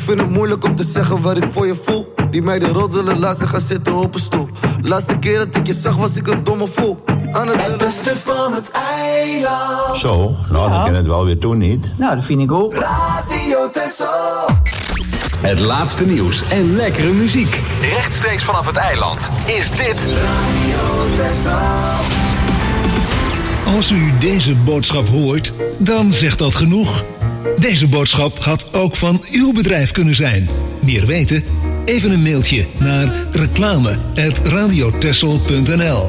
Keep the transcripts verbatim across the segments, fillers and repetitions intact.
vind het moeilijk om te zeggen wat ik voor je voel. Die meiden roddelen, laat ze gaan zitten op een stoel. Laatste keer dat ik je zag was ik een domme fool. Aan het, het beste van het eiland. Zo, nou dan kan het wel weer doen, niet? Nou, dat vind ik ook. Radio Texel. Het laatste nieuws en lekkere muziek. Rechtstreeks vanaf het eiland is dit Radio Texel. Als u deze boodschap hoort, dan zegt dat genoeg. Deze boodschap had ook van uw bedrijf kunnen zijn. Meer weten? Even een mailtje naar reclame at radiotexel punt n l.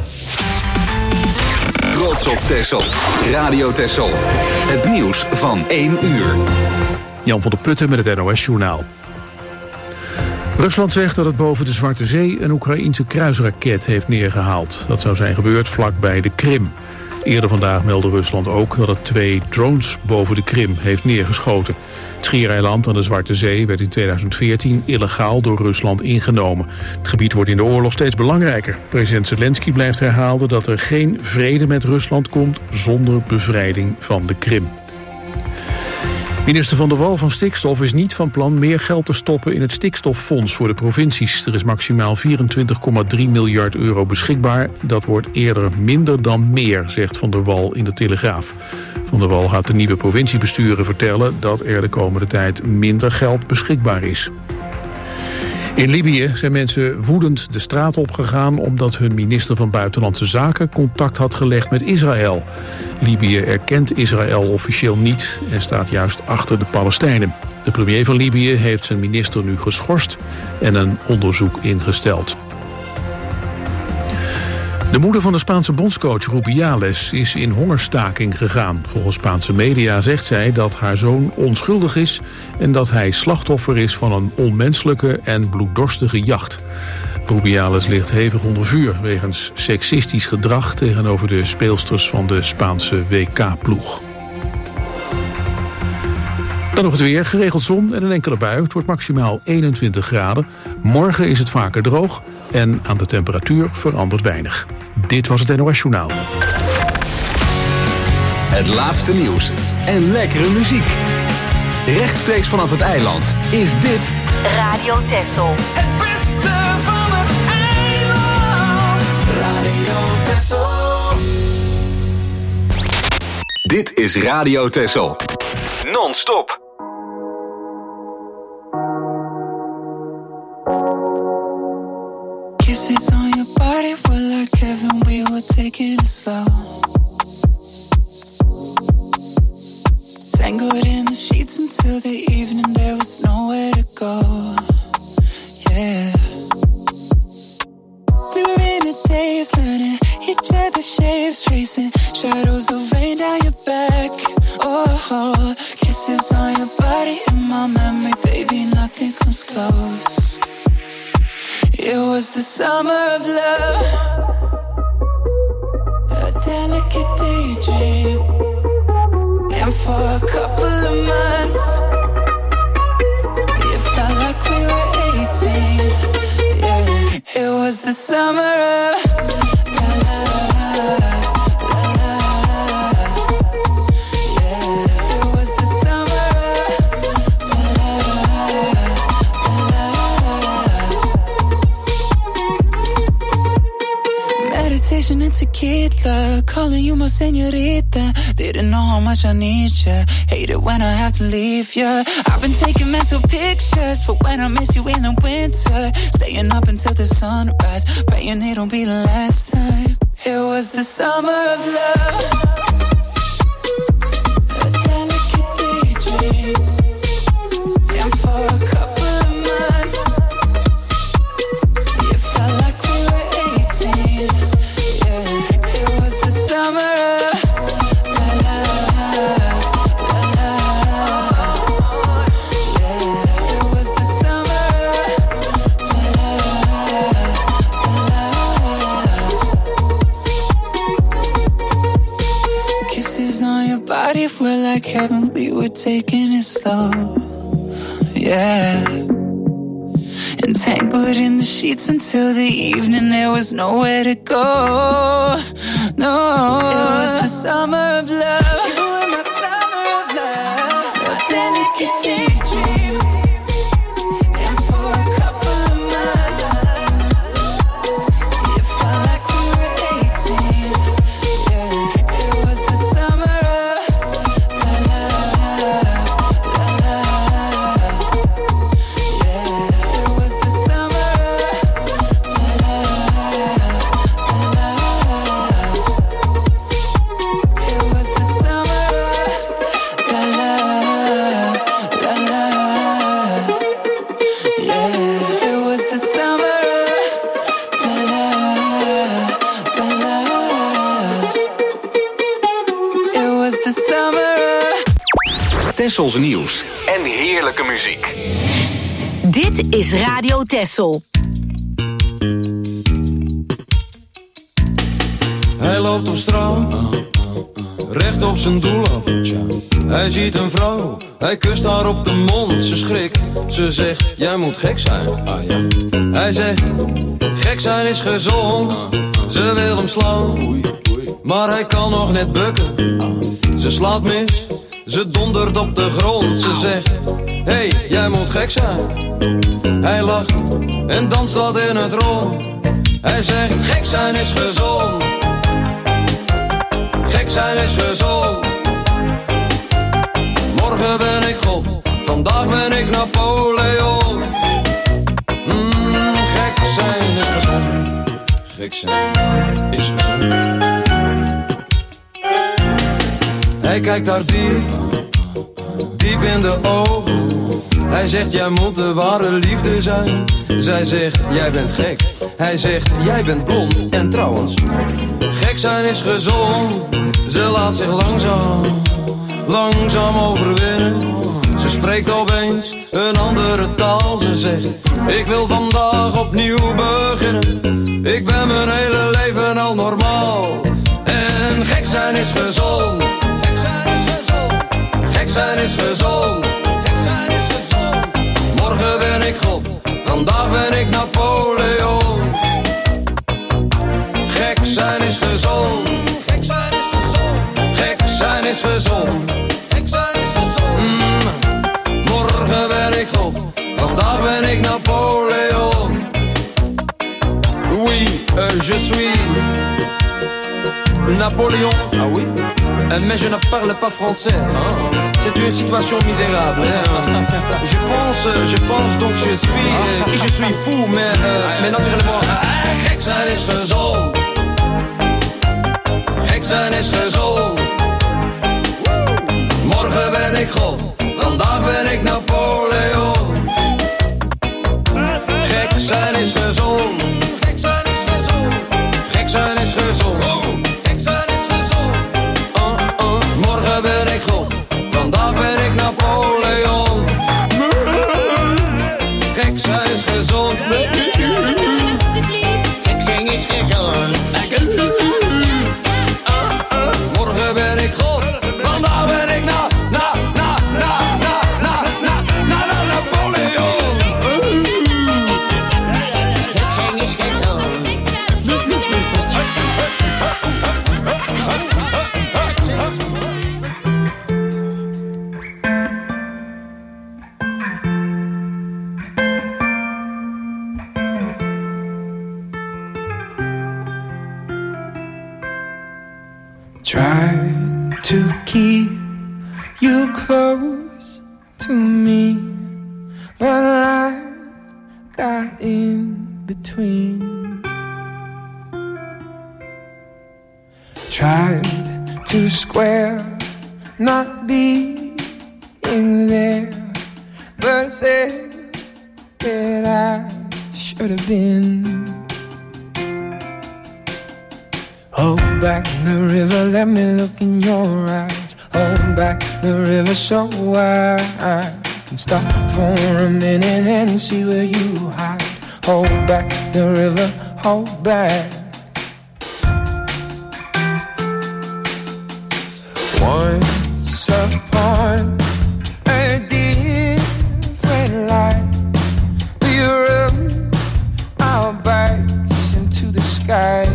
Trots op Texel. Radio Texel. Het nieuws van één uur. Jan van der Putten met het N O S-journaal. Rusland zegt dat het boven de Zwarte Zee een Oekraïense kruisraket heeft neergehaald. Dat zou zijn gebeurd vlakbij de Krim. Eerder vandaag meldde Rusland ook dat het twee drones boven de Krim heeft neergeschoten. Het schiereiland aan de Zwarte Zee werd in tweeduizend veertien illegaal door Rusland ingenomen. Het gebied wordt in de oorlog steeds belangrijker. President Zelensky blijft herhalen dat er geen vrede met Rusland komt zonder bevrijding van de Krim. Minister Van der Wal van Stikstof is niet van plan meer geld te stoppen in het stikstoffonds voor de provincies. Er is maximaal vierentwintig komma drie miljard euro beschikbaar. Dat wordt eerder minder dan meer, zegt Van der Wal in de Telegraaf. Van der Wal gaat de nieuwe provinciebesturen vertellen dat er de komende tijd minder geld beschikbaar is. In Libië zijn mensen woedend de straat opgegaan omdat hun minister van Buitenlandse Zaken contact had gelegd met Israël. Libië erkent Israël officieel niet en staat juist achter de Palestijnen. De premier van Libië heeft zijn minister nu geschorst en een onderzoek ingesteld. De moeder van de Spaanse bondscoach Rubiales is in hongerstaking gegaan. Volgens Spaanse media zegt zij dat haar zoon onschuldig is en dat hij slachtoffer is van een onmenselijke en bloeddorstige jacht. Rubiales ligt hevig onder vuur wegens seksistisch gedrag tegenover de speelsters van de Spaanse W K-ploeg. Dan nog het weer, geregeld zon en een enkele bui. Het wordt maximaal eenentwintig graden. Morgen is het vaker droog en aan de temperatuur verandert weinig. Dit was het N O S-journaal. Het laatste nieuws en lekkere muziek. Rechtstreeks vanaf het eiland is dit Radio Texel. Het beste van het eiland. Radio Texel. Dit is Radio Texel. Non-stop. Kisses on your body were like heaven, we were taking it slow. Tangled in the sheets until the evening, there was nowhere to go. Yeah. We were in a daze, learning each other's shapes, tracing shadows of rain down your back. Oh, oh, kisses on your body in my memory, baby, nothing comes close. It was the summer of love, a delicate daydream. And for a couple of months, it felt like we were eighteen. Yeah, it was the summer of la la la la la. Yeah, it was the summer of la la la la. Meditation and tequila, calling you my señorita. Didn't know how much I need ya. Hate it when I have to leave ya. I've been taking mental pictures for when I miss you in the winter. Staying up until the sunrise, praying it'll be the last time. It was the summer of love, a delicate daydream. And for a couple of months, it felt like we were eighteen. Yeah, it was the summer of body were like heaven, we were taking it slow. Yeah. Entangled in the sheets until the evening, there was nowhere to go. No, it was the summer of love. You were my summer of love, a delicate daydream. Tessels nieuws en heerlijke muziek. Dit is Radio Tessel. Hij loopt op straat, recht op zijn doel af. Hij ziet een vrouw, hij kust haar op de mond. Ze schrikt, ze zegt, jij moet gek zijn. Hij zegt, gek zijn is gezond. Ze wil hem slaan, maar hij kan nog net bukken. Ze slaat mis, ze dondert op de grond. Ze zegt, hey, jij moet gek zijn. Hij lacht en danst wat in het rond. Hij zegt, gek zijn is gezond. Gek zijn is gezond. Morgen ben ik God, vandaag ben ik Napoleon. Mm, gek zijn is gezond. Gek zijn is gezond. Hij kijkt haar diep, diep in de ogen. Hij zegt, jij moet de ware liefde zijn. Zij zegt, jij bent gek. Hij zegt, jij bent blond. En trouwens, gek zijn is gezond. Ze laat zich langzaam, langzaam overwinnen. Ze spreekt opeens een andere taal. Ze zegt, ik wil vandaag opnieuw beginnen. Ik ben mijn hele leven al normaal. En gek zijn is gezond. Gek zijn is gezond. Gek zijn is gezond. Gek zijn is gezond. Morgen ben ik God, vandaag ben ik Napoleon. Gek zijn is gezond. Gek zijn is gezond. Gek zijn is gezond. Gek zijn is gezond. Mm. Morgen ben ik God, vandaag ben ik Napoleon. Oui, euh, je suis Napoléon. Ah oui? Euh, mais je ne parle pas français. Hein? C'est une situation misérable. Hein? Je pense, je pense donc je suis, euh, et je suis fou, mais, euh, mais naturellement. Ah, gek zijn is gezond. Gek zijn is gezond. Morgen ben ik God, vandaag ben ik Napoleon. Gek zijn is gezond. Gek zijn is gezond. Gek zijn is gezond. Gek zijn is gezond. Uh, uh. Morgen ben ik God, vandaag ben ik Napoleon. Gek zijn is gezond. Gek zijn is gezond. Morgen ben ik God, vandaag ben ik na, na, na, na, na, na, na, na, na, Napoleon. Gek zijn is gezond. Try to keep you close to me, but I got in between. Tried to square not being there, but said that I should have been. Hold back the river, let me look in your eyes. Hold back the river so I can stop for a minute and see where you hide. Hold back the river, hold back. Once upon a different life, we rubbed our backs into the sky.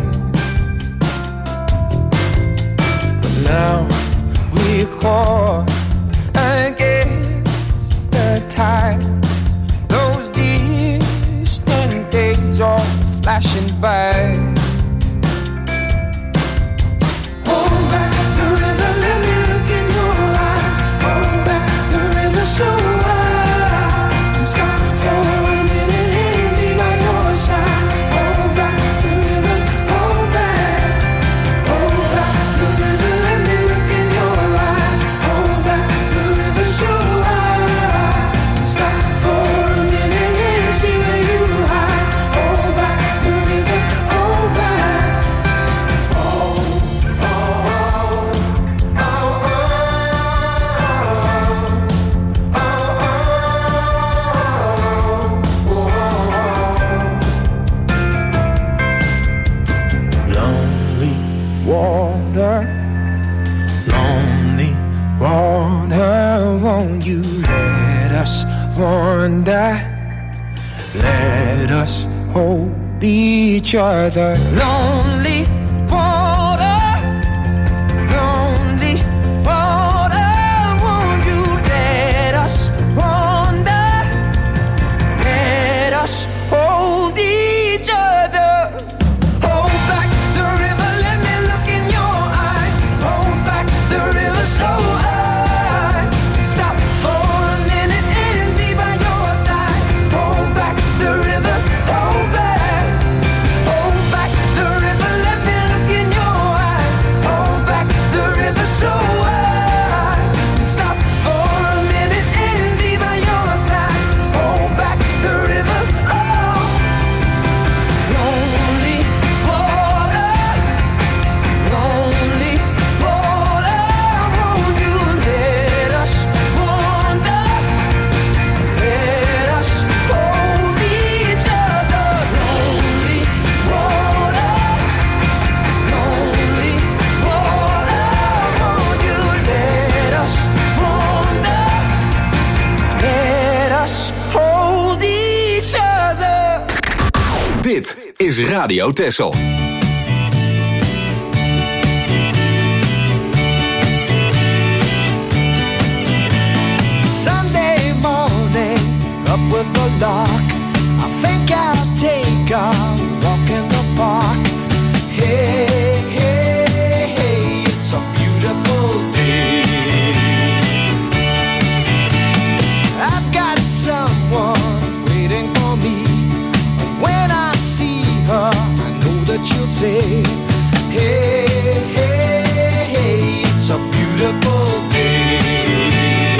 Now we're caught against the tide. Those distant days are flashing by. Hold back the river, let me look in your eyes. Hold back the river so I can stop for a minute and be by your side. Hold back the river, hold back. Hold back the river. Stop for a minute and see where you hide. Hold back the river, hold wonder. Let us hold each other. Lonely water, lonely water, won't you let us wander? Let us hold each other. Hold back the river, let me look in your eyes. Hold back the river so high. Stop for a minute and be by your side. Hold back the river, hold back. Hold back the river, let me look in your eyes. Hold back the river so high. Stop for a minute and be by your side. Hold back the river, oh. Lonely water, lonely water, won't you let us wander? Let us hold each other. Lonely water, lonely water, won't you let us wander? Let us hold each other. Dit is Radio Texel. Sunday morning, up with the lark. I think I'll take a walk in the park. Hey, hey, hey, it's a beautiful day. I've got someone waiting for me. And when I see her, I know that you'll say, hey, hey, hey, it's a beautiful day.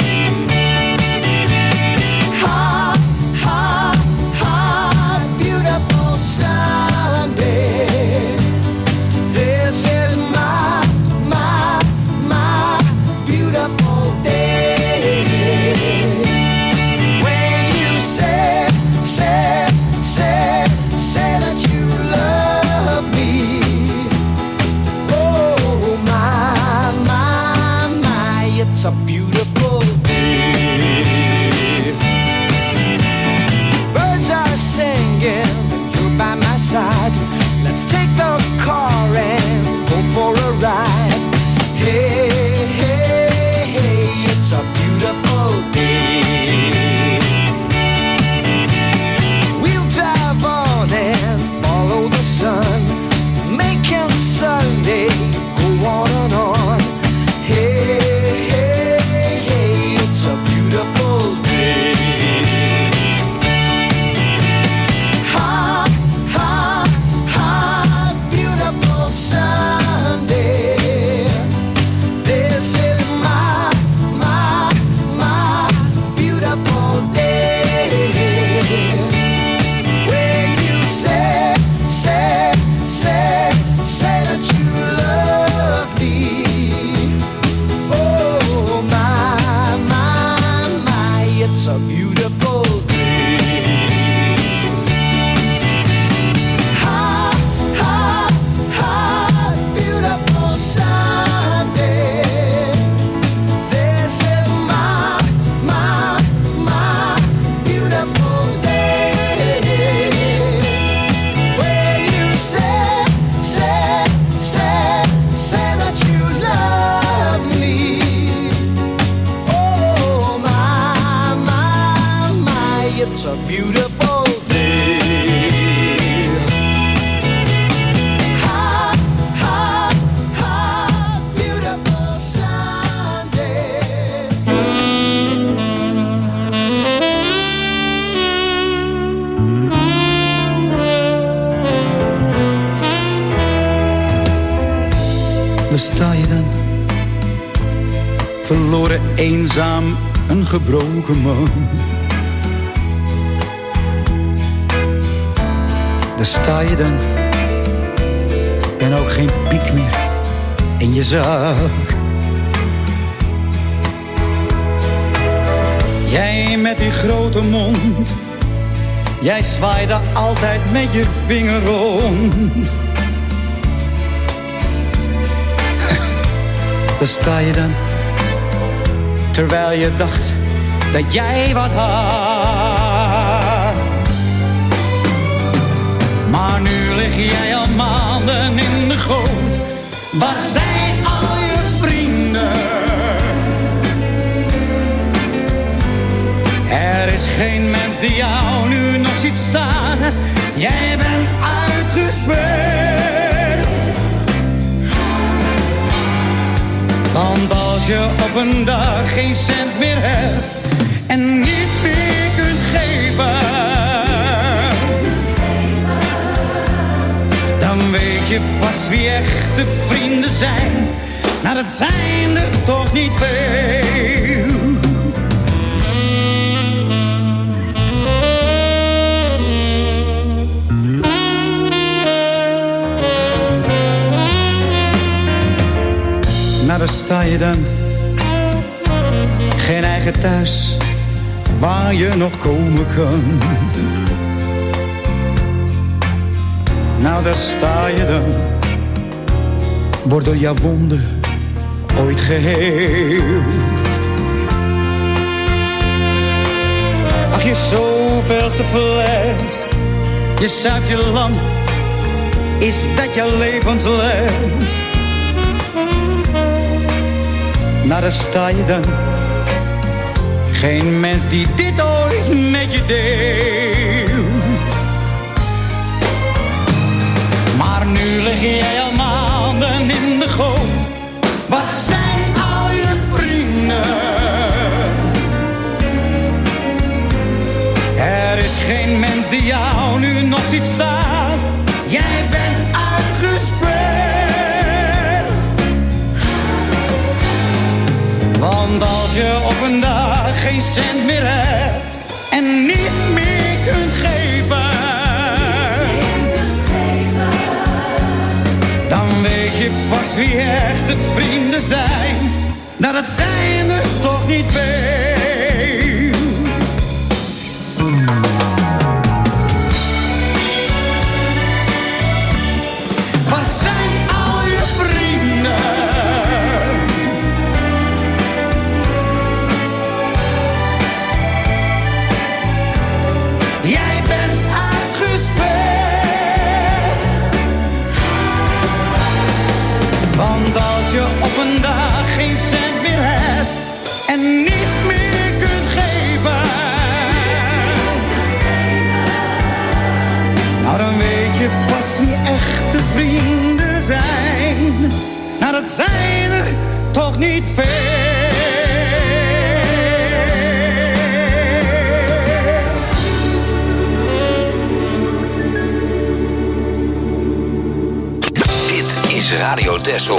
Ha, ha, ha, beautiful Sunday. This is my, my, my beautiful day. When you say, say, say, say that you love me. Oh my, my, my, it's a beautiful day. Birds are singing, and you're by my side. Let's take the car and go for a ride. Hey, hey, hey, it's a beautiful day. We'll drive on and follow the sun, making Sunday go on and on. Hey, hey, hey, it's a beautiful day. Ha, ha, ha, beautiful Sunday. This is my, my, my beautiful day. When you say, say, say, say that you love me. Oh my, my, my, it's a beautiful day. Ha, ha, ha, beautiful Sunday. This is my, my, my beautiful day. When you say, say, say, say that you love me. Oh my, my, my, it's a beautiful day. Ha, ha, ha, beautiful Sunday. Daar sta je dan, verloren, eenzaam, een gebroken man. Daar sta je dan, en ook geen piek meer in je zak. Jij met die grote mond, jij zwaaide altijd met je vinger rond. Daar sta je dan, terwijl je dacht dat jij wat had. jou nu nog ziet staan. Jij bent uitgespeeld. Want als je op een dag geen cent meer hebt en niets meer kunt geven, dan weet je pas wie echte vrienden zijn. Nou, dat zijn er toch niet veel. Nou, daar sta je dan. Geen eigen thuis waar je nog komen kan. Nou, daar sta je dan. Wordt door jouw wonden ooit geheeld. Ach, je zoveelste fles. Je zuipt je lang. Is dat jouw levensles? Nou, daar sta je dan. Geen mens die dit ooit met je deelt. Maar nu lig jij al maanden in de goot. Waar zijn al je vrienden? Er is geen mens die jou nu nog ziet staan. Jij bent uitgespeeld. Want als je op een dag geen cent meer hebt en niets meer kunt geven, dan weet je pas wie echte vrienden zijn. Nou, dat zijn er toch niet veel. Waar zijn al je vrienden? Jij bent uitgespeeld. Want als je op een dag geen cent meer hebt en niets meer kunt geven, nou, dan weet je pas wie echte vrienden zijn. Nou, dat zijn er toch niet veel. Radio Texel.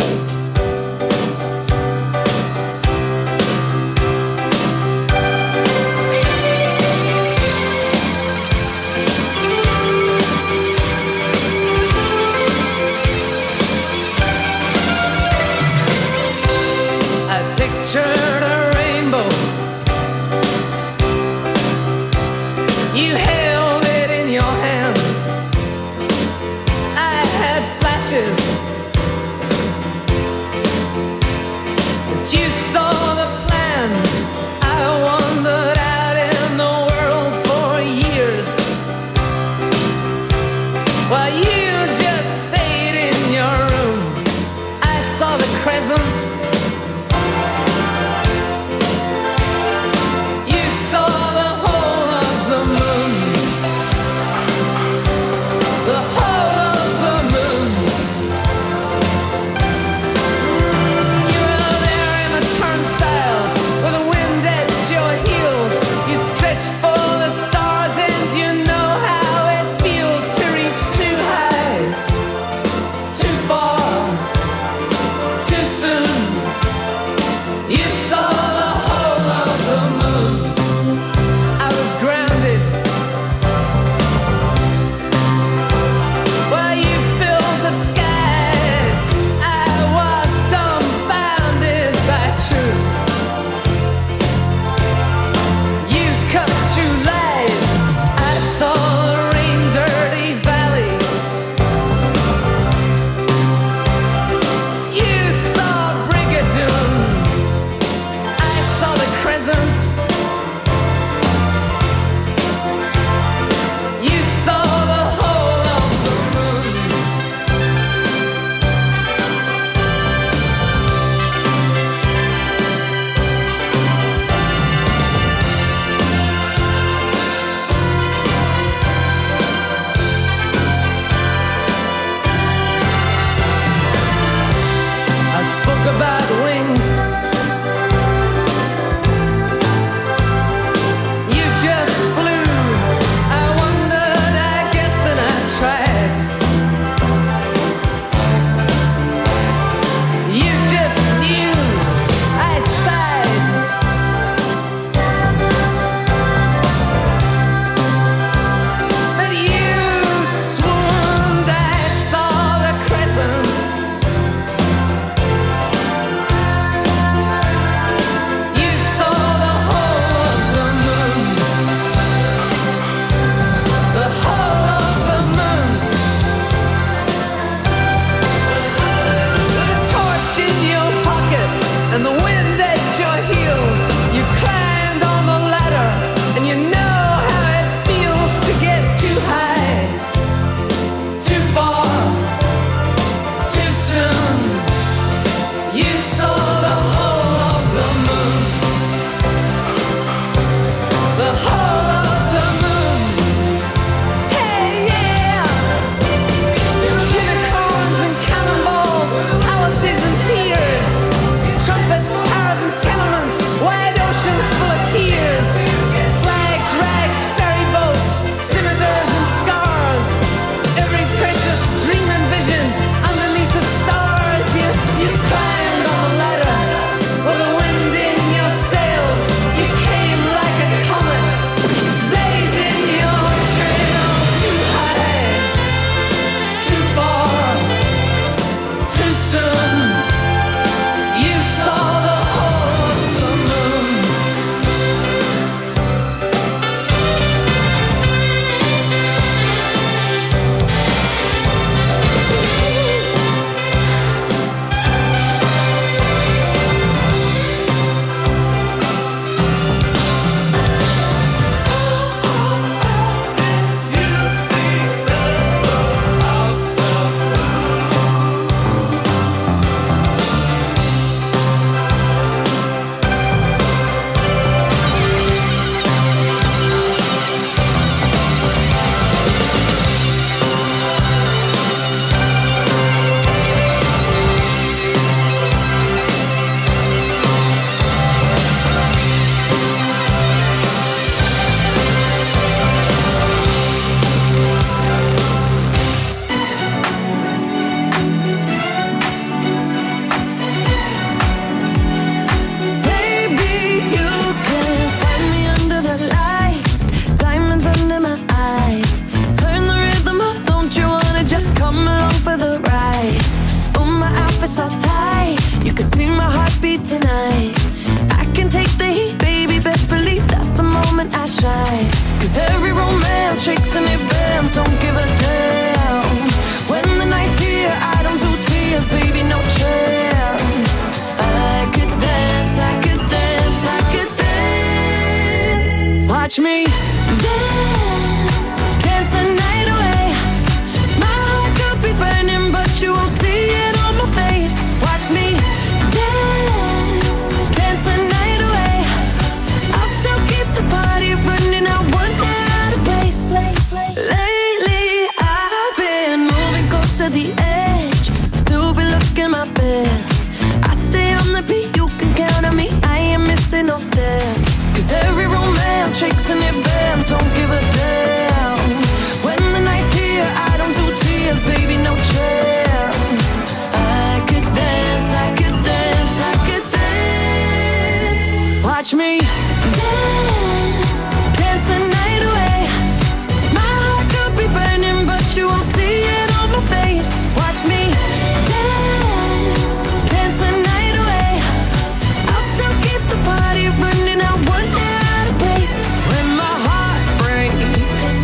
shine. Cause every romance shakes and it bends, don't give a damn. When the night's here, I don't do tears, baby, no chance. I could dance, I could dance, I could dance. Watch me dance, dance the night away. My heart could be burning, but you won't see it on my face. Watch me dance, dance the night away. I'll still keep the party running, I won't get out of place. Lately I've been moving close to the edge, still be looking my best. I stay on the beat, you can count on me, I ain't missing no steps. Cause every romance shakes and it bends, don't give a damn. When the night's here, I don't do tears, baby, no chance. I could dance, I could dance, I could dance. Watch me dance, dance the night away. My heart could be burning, but you won't see it on my face. Watch me dance, dance the night away. I'll still keep the party running, I won't get out of place. When my heart breaks,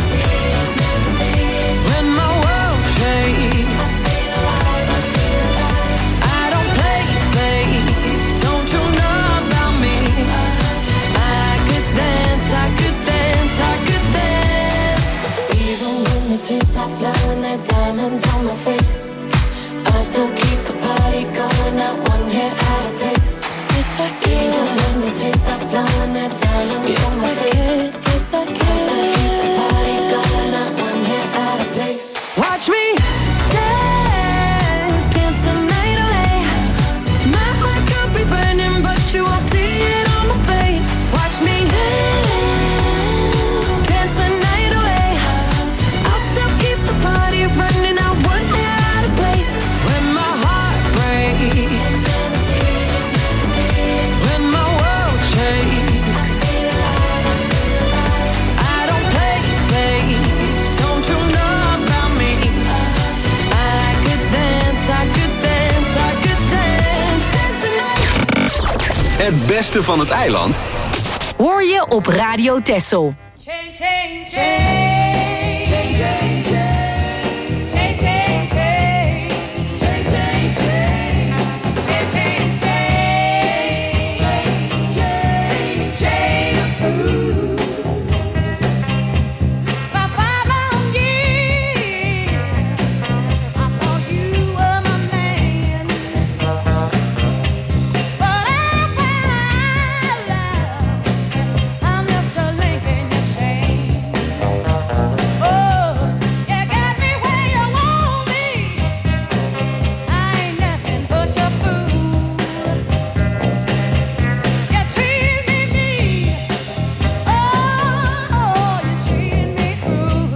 when my world shakes, I don't play safe, don't you know about me? I could dance, I could dance, I could dance. Even when the tears are flowing, they're diamonds on my face, I still keep the party going, not one hair out of place. Yes, I can. Even when the tears are flowing, they're diamonds yes, on my I face. Can. Yes, I can. I still keep the party going, not one hair out of place. Watch me dance, dance the night away. My heart could be burning, but you won't see it on my face. Watch me dance, dance the night away. I'll still keep the party running, I won't get out of place. When my heart breaks, when my world shakes, I don't play safe, don't you know about me? I could dance, I could dance, I could dance, dance the night. Het beste van het eiland Hoor je op Radio Texel. Change, change, change, change, change, change, change, change, change, change, change, change, change, change, change, ooh. For five long years, I thought you were my man, but I found out I'm just a link in your chain. Oh, you got me where you want me. I ain't nothing but your fool. You treat me mean. Oh, you treat me cruel.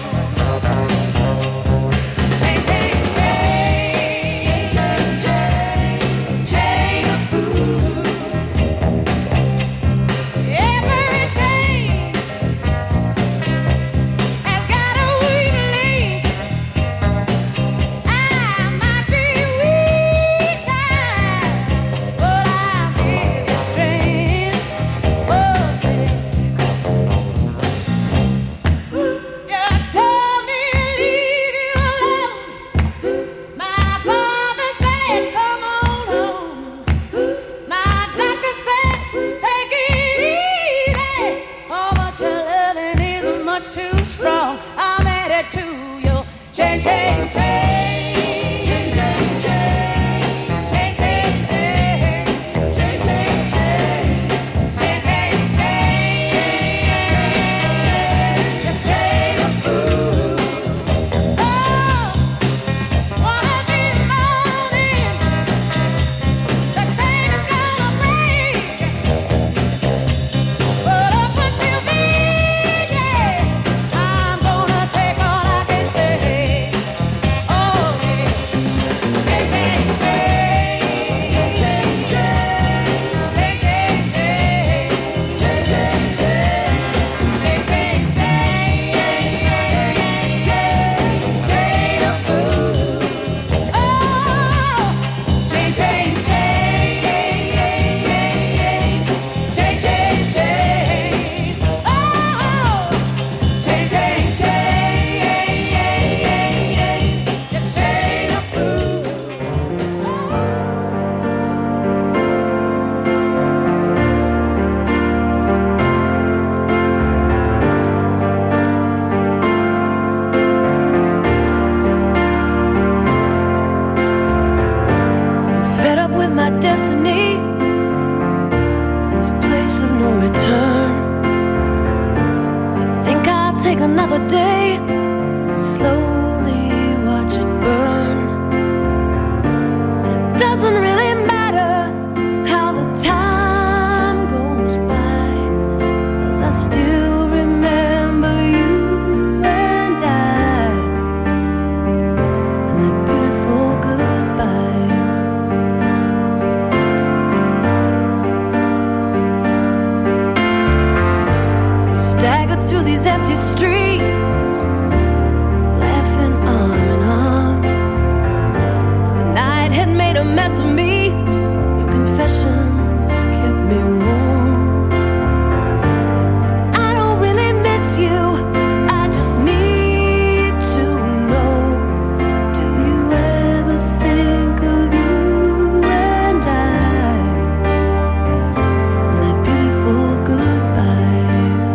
Change, change, change, change, change, change a fool. Every change has got a weak link. I might be weak time, but I'll give you strength. Oh, you told me to leave you alone. My father said, come on home. My doctor said, take it easy. Oh, but your loving is much too strong. I'm headed to you. Change, change, change. Change, change, change. Change, change, change. Change, change, change. Change, change, change. You change a fool. Oh, one of these mornings, the chain is gonna break. But up until then, yeah, I'm gonna take all I can take. Oh, take another day and slowly watch it burn. It doesn't really matter how the time goes by, 'cause I still remember you and I, and that beautiful goodbye. We staggered through these empty streets, laughing arm in arm. The night had made a mess of me. Your confessions kept me warm. I don't really miss you, I just need to know, do you ever think of you and I, and that beautiful goodbye?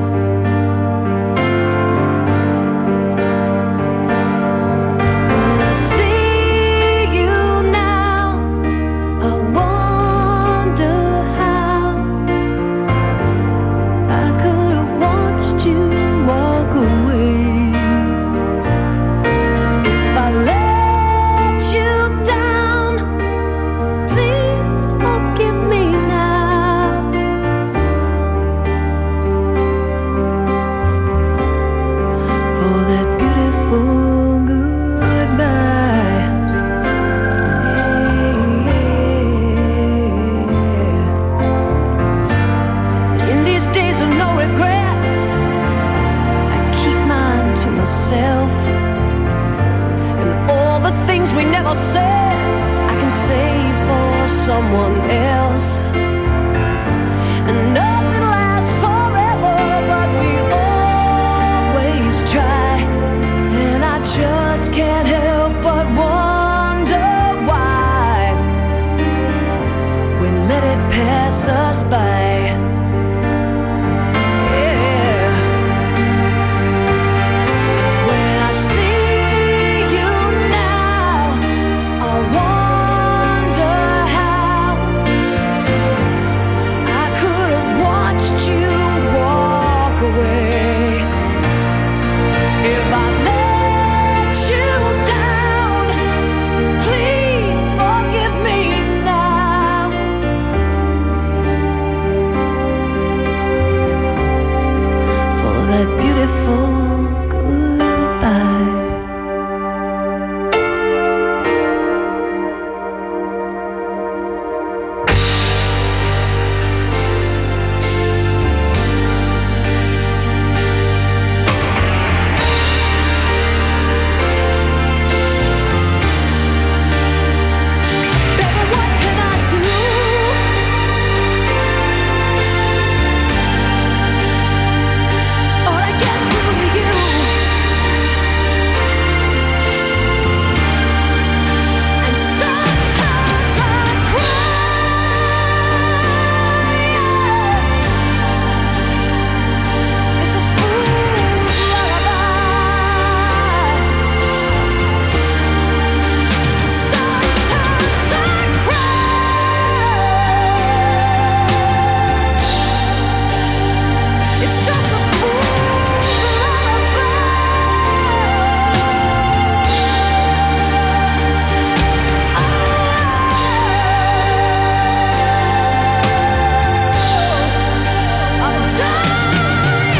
When I see you now, I wonder how I could have watched you walk away. If I let you down, please forgive me now. For that beautiful goodbye. In these days of no regrets, I keep mine to myself. And all the things we never said, I can say for someone else. And nothing lasts forever, but we always try. And I just can't help but wonder why we let it pass us by. Yeah. When I see you now, I wonder how I could have watched you walk away. If I let you down, please forgive me now. For that beautiful goodbye. Baby, what can I do? Or to get through to you? And sometimes I cry. It's a fool's lullaby. Sometimes I cry. It's just a fool's lullaby. I'm dying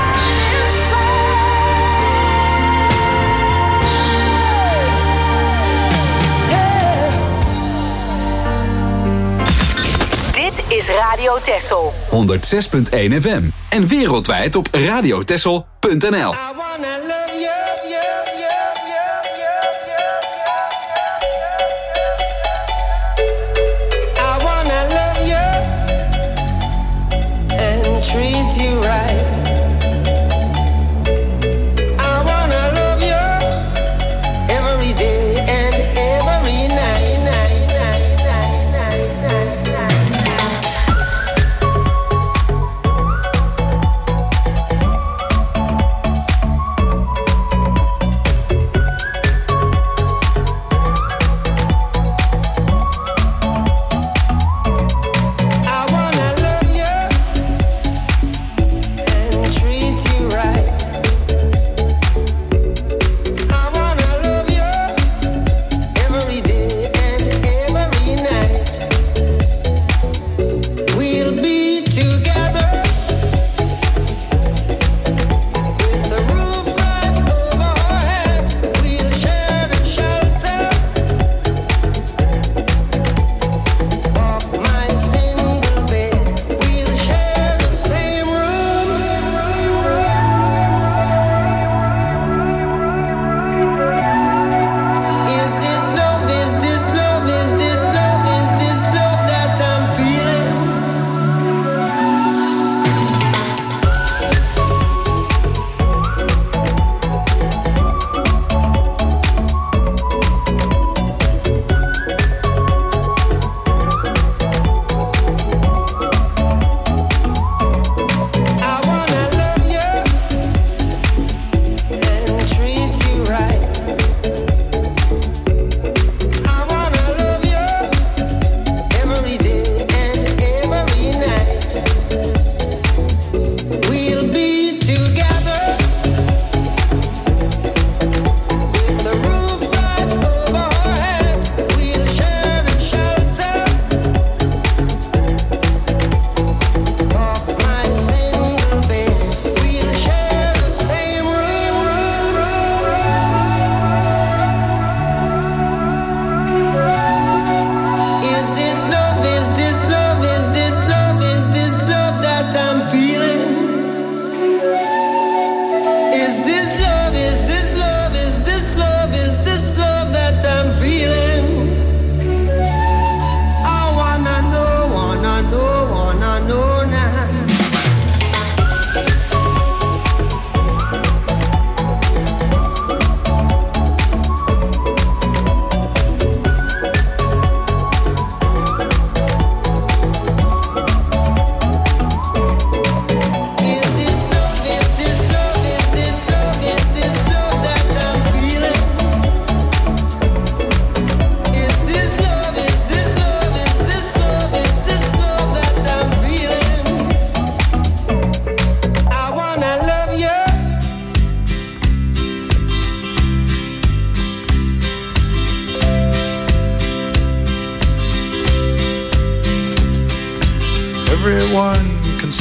inside. Dit is Radio Texel. honderdzes punt één F M. En wereldwijd op radiotexel punt n l. I wanna love you, you, you, you, you, you. I wanna love you and treat you right. I wanna love you every day and every night, night, night, night, night, night, night.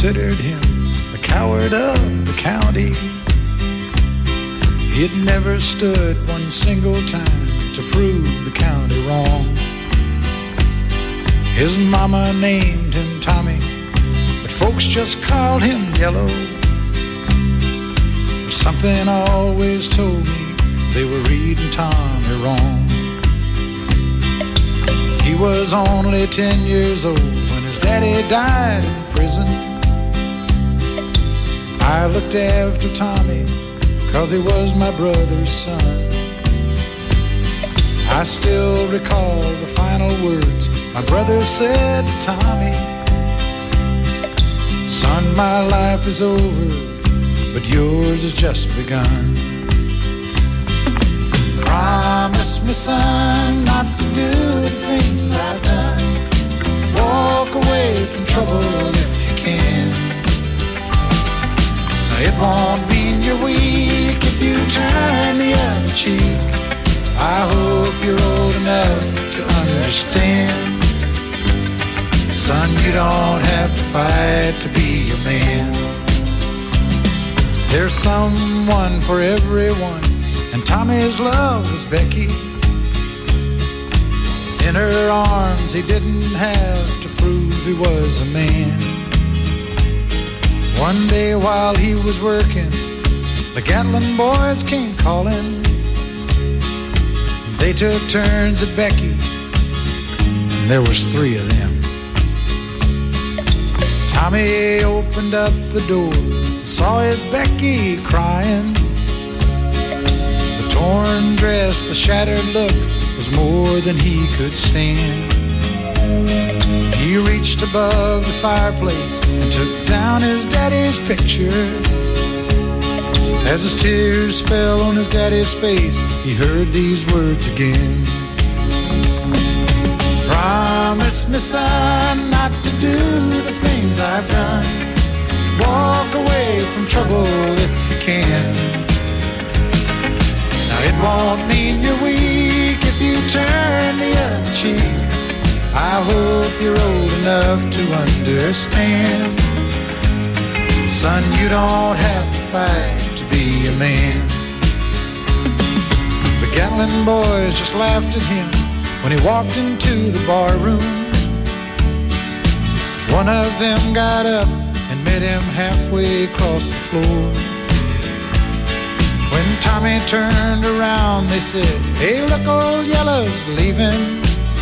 considered him the coward of the county. He'd never stood one single time to prove the county wrong. His mama named him Tommy, but folks just called him Yellow. Something always told me they were reading Tommy wrong. He was only ten years old when his daddy died in prison. I looked after Tommy, cause he was my brother's son. I still recall the final words my brother said to Tommy. Son, my life is over, but yours has just begun. Promise me, son, not to do the things I've done. Walk away from trouble if you can. It won't mean you're weak if you turn the other cheek. I hope you're old enough to understand. Son, you don't have to fight to be a man. There's someone for everyone, and Tommy's love was Becky. In her arms he didn't have to prove he was a man. One day while he was working, the Gatlin boys came calling. They took turns at Becky, and there was three of them. Tommy opened up the door and saw his Becky crying. The torn dress, the shattered look was more than he could stand. He reached above the fireplace and took down his daddy's picture. As his tears fell on his daddy's face, he heard these words again. Promise me, son, not to do the things I've done. Walk away from trouble if you can. Now it won't mean you're weak if you turn the other cheek. I hope you're old enough to understand. Son, you don't have to fight to be a man. The Gatlin boys just laughed at him when he walked into the bar room. One of them got up and met him halfway across the floor. When Tommy turned around, they said, "Hey, look, old Yellow's leaving."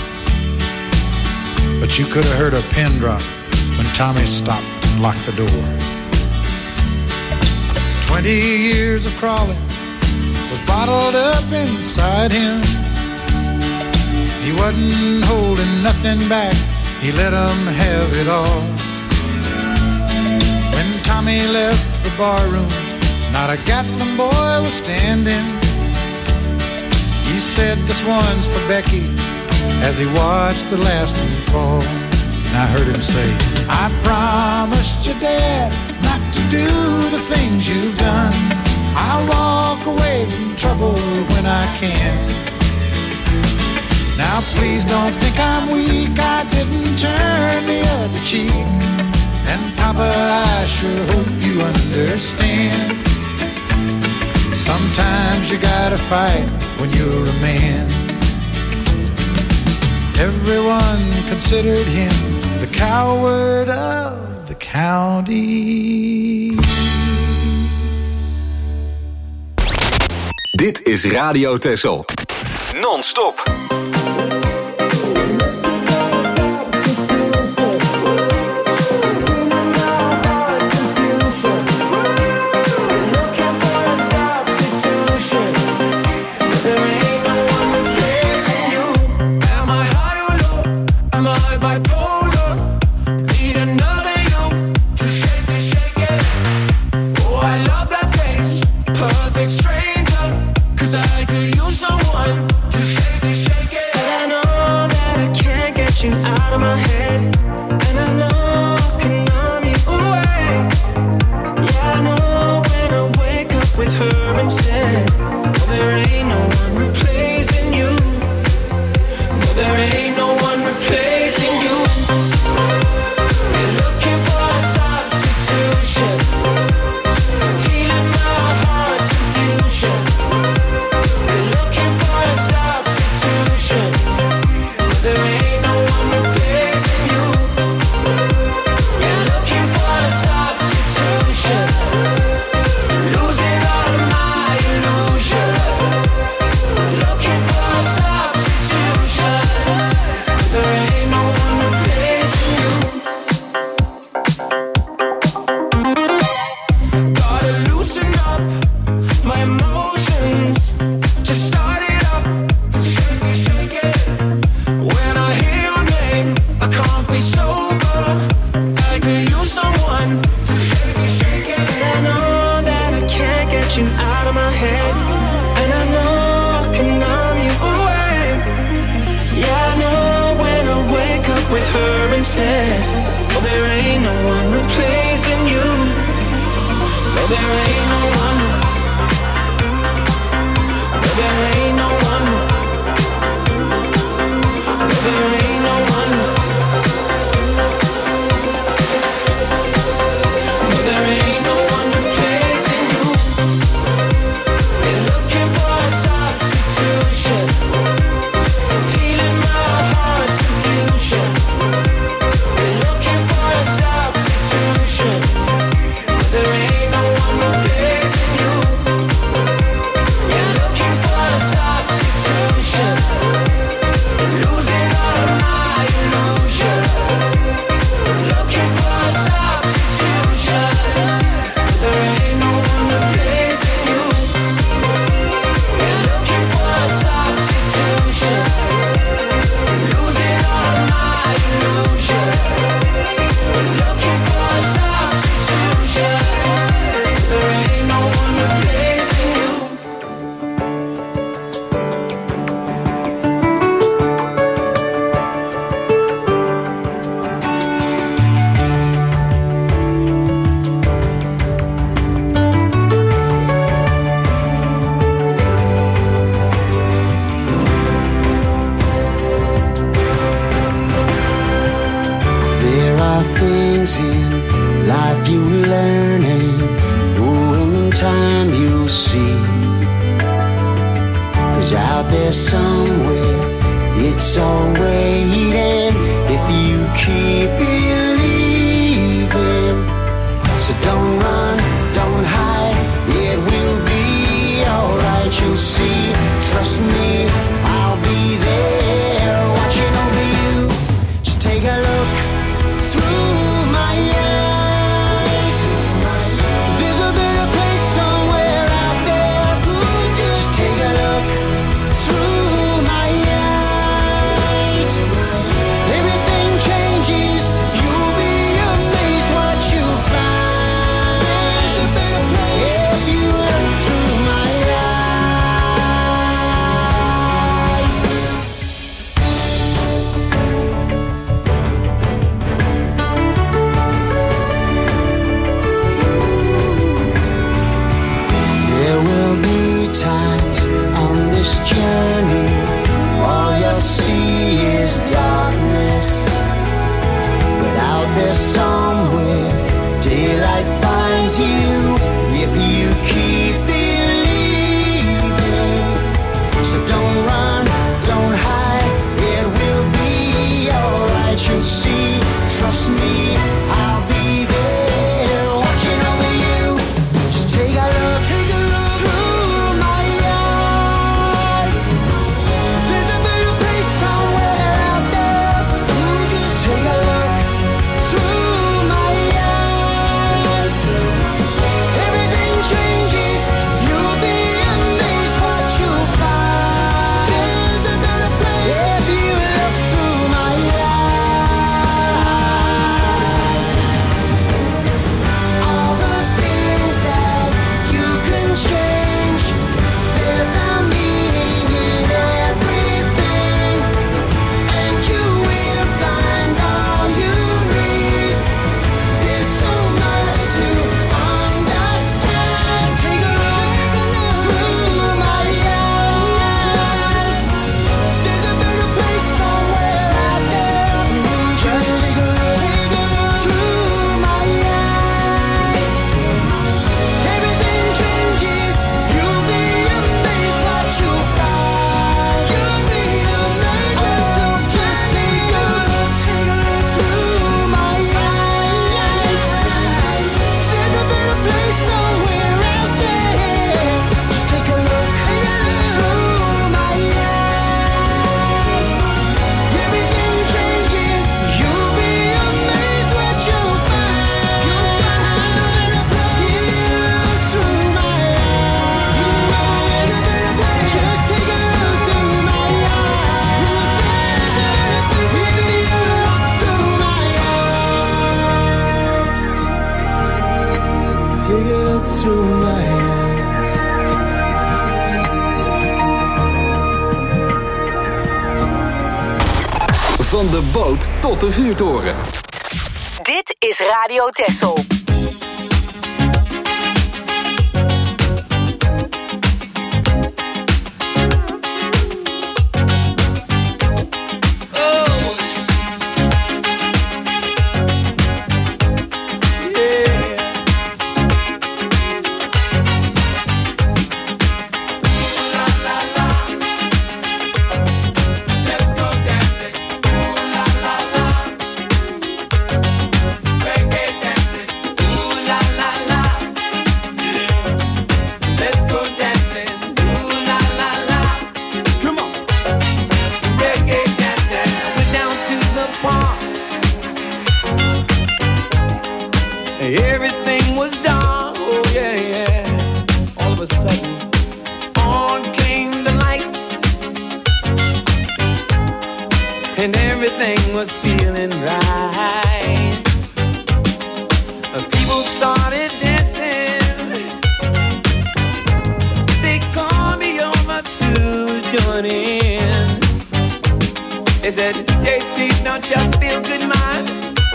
But you could have heard a pin drop when Tommy stopped and locked the door. Twenty years of crawling was bottled up inside him. He wasn't holding nothing back, he let 'em have it all. When Tommy left the barroom, not a Gatlin boy was standing. He said, "This one's for Becky," as he watched the last one fall. And I heard him say, "I promised your dad not to do the things you've done. I'll walk away from trouble when I can. Now please don't think I'm weak, I didn't turn the other cheek. And Papa, I sure hope you understand. Sometimes you gotta fight when you're a man." Everyone considered him the coward of the county. Dit is Radio Texel. Non-stop. Replacing you. They're looking for a substitute. head, and I know I can numb you away. Yeah, I know when I wake up with her instead. Oh, there ain't no one replacing you. No, there ain't no one. No, there ain't no one. No, there ain't no one. No, there ain't no one replacing you. They're looking for a substitution, healing my heart's confusion. They're looking for a substitution. There ain't no one replacing you. You're looking for a substitution, losing all of my illusion. Looking for a substitution. There ain't no one replacing you. You're looking for a substitution, losing all of my illusion. Looking for a substitution. There ain't no one replacing you. There are things in life you learn, and oh, in time you'll see. 'Cause out there somewhere, it's all waiting if you keep believing. So don't run, don't hide, it will be alright, you'll see. Trust me, I'll be there watching over you. Just take a look through my eyes. There's a better place somewhere out there. Just take a look through my eyes. Everything changes, you'll be amazed what you'll find. If you look through my eyes. Van de boot tot de vuurtoren. Dit is Radio Texel. Everything was dark, oh yeah, yeah. All of a sudden, on came the lights, and everything was feeling right. People started dancing, they called me over to join in. They said, J T, don't you feel good, man?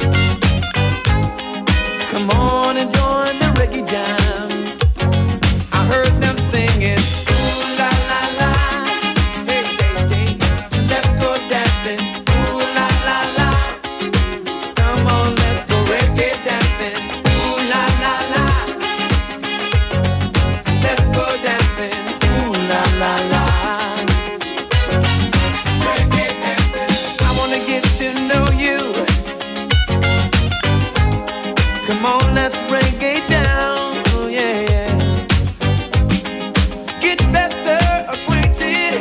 Come on and join the reggae jam. I heard them singing, ooh la la la, hey hey hey, let's go dancing, ooh la la la. Come on, let's go reggae dancing, ooh la la la. Let's go dancing, ooh la la la. Reggae dancing, I wanna get to know you. Come on, let's reggae down, oh yeah, yeah. Get better acquainted,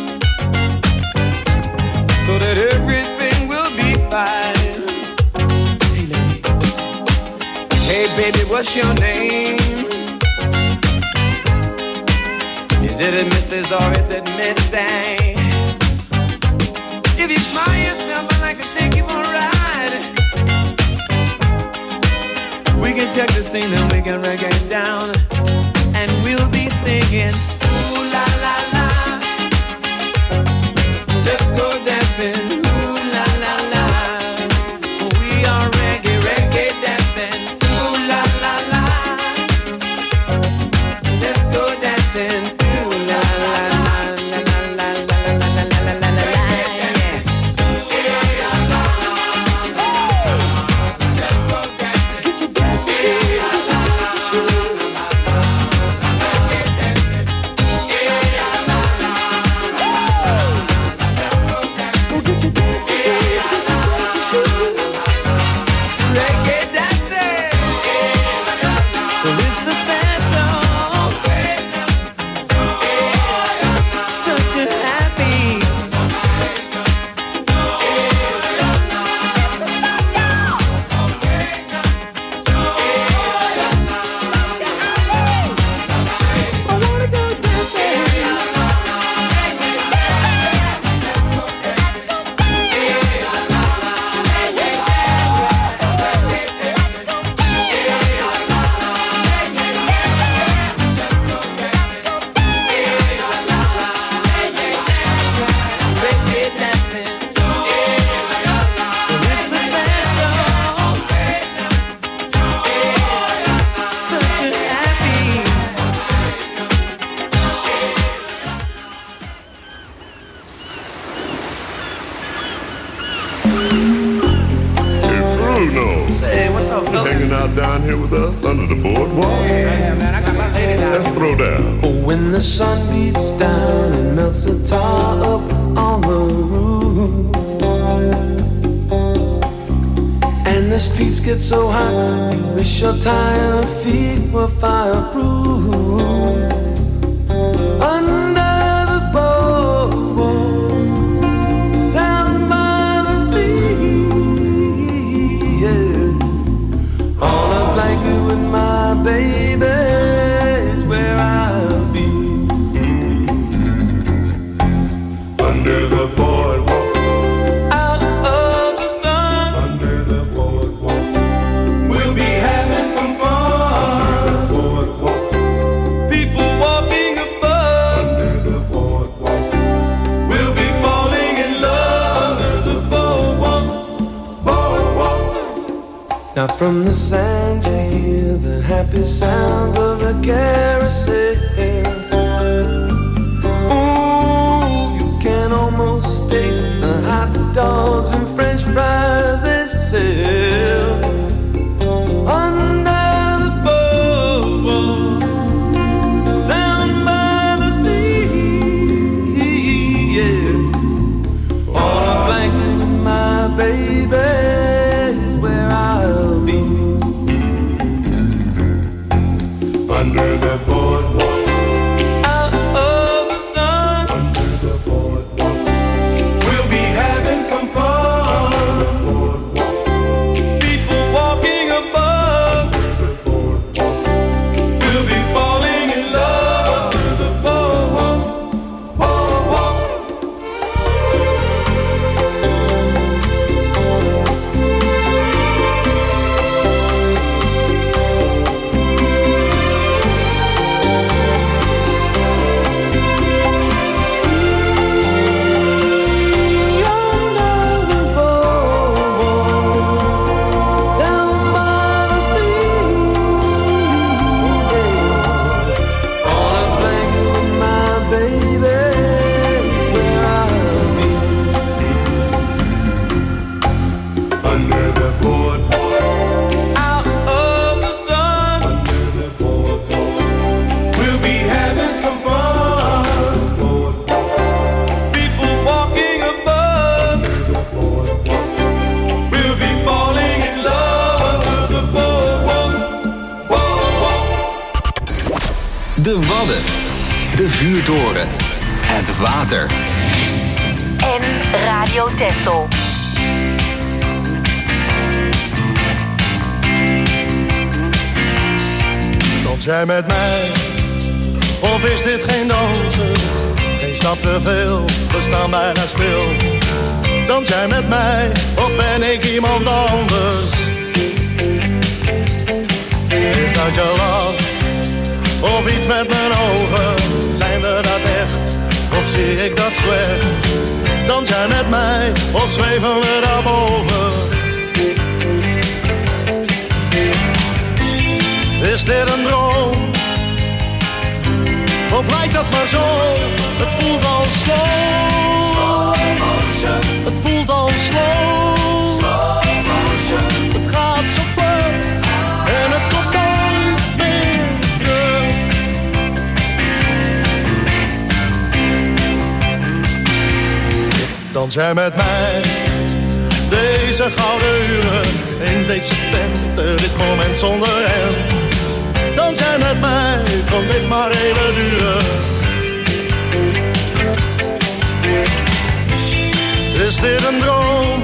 so that everything will be fine. Hey lady, hey baby, what's your name? Is it a Missus or is it Missy? If you smile yourself, I'd like to take you for a ride. We can check the scene and we can reggae down, and we'll be singing, ooh la la la. Let's go dancing, ooh la la la. We are reggae, reggae dancing, ooh la la la. Let's go dancing, ooh la la la la la la la la la la la la. Hanging out down here with us under the boardwalk. Yeah, man, I got my lady down. Let's throw down. Oh, when the sun beats down and melts the tar up on the roof, and the streets get so hot, you wish your tired feet were fireproof. Under the boardwalk, down by the sea, yeah. On a blanket with my baby is where I'll be. Under the boardwalk. We'll be having some fun. People Out from the sand you hear the happy sounds of the carousel. Ooh, you can almost taste the hot dogs and french fries they sell. Under the boardwalk, down by the sea, yeah. On a blanket with my baby. Under the boardwalk, out of the sun. Under the boardwalk, we'll be having some fun. Under the boardwalk, people walking above. Under the boardwalk, we'll be falling in love. Under the boardwalk, boardwalk. De Wadden, de vuurtoren, het water. En Radio Texel. Dans jij met mij, of is dit geen dansen? Geen stap te veel, we staan bijna stil. Dans jij met mij, of ben ik iemand anders? Is dat je lach? Of iets met mijn ogen, zijn we dat echt? Of zie ik dat slecht? Dans jij met mij, of zweven we daarboven? Is dit een droom? Of lijkt dat maar zo? Het voelt al slow. Slow motion. Het voelt al slow. Slow motion. Het gaat zo vlug en het komt nooit meer terug. Dans jij met mij deze gouden uren in deze tent, dit moment zonder end. Dans jij met mij, kon dit maar even duren. Is dit een droom?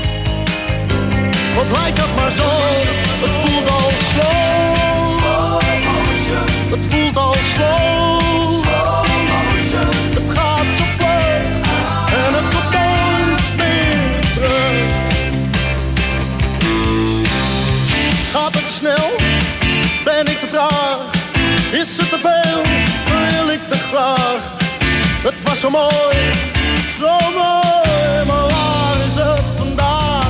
Of lijkt dat maar zo? Het voelt al slow. Slow motion. Het voelt al slow. Slow motion. Het gaat zo vlug en het komt nooit meer terug. Gaat het snel? Ben ik te traag? Is het te veel? Wil ik te graag? Het was zo mooi, zo mooi, maar waar is het vandaag?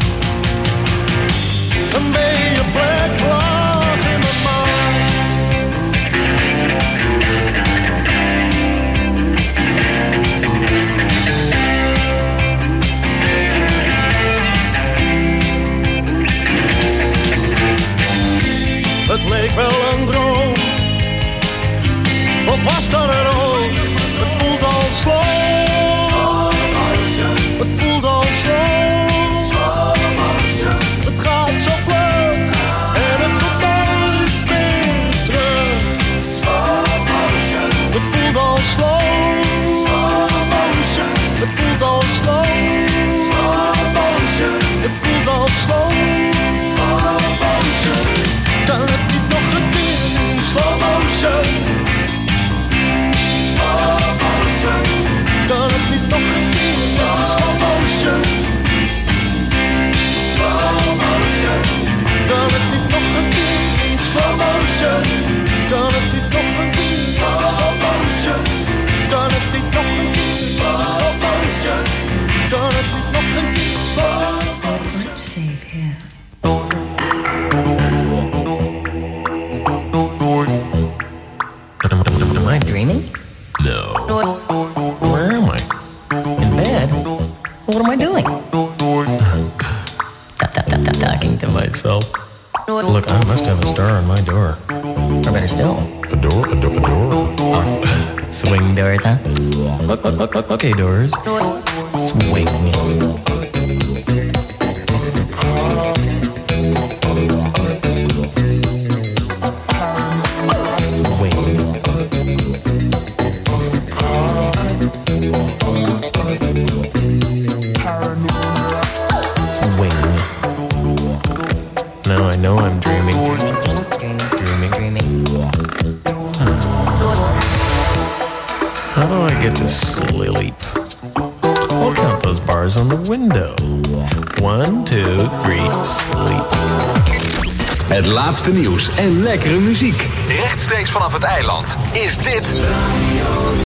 Een beetje plek laag in mijn maag. Het leek wel een droom, of was dat er ook? Het voelt al slow. Where am I? In bed? What am I doing? Tap, tap, tap, tap, talking to myself. Look, I must have a star on my door. Or better still, a door, a door, a door. Oh, swing doors, huh? Okay, doors. Swing. No, I'm dreaming. Dreaming, dreaming. How do I get to sleep? I'll count those bars on the window. One, two, three, sleep. Het laatste nieuws en lekkere muziek. Rechtstreeks vanaf het eiland is dit...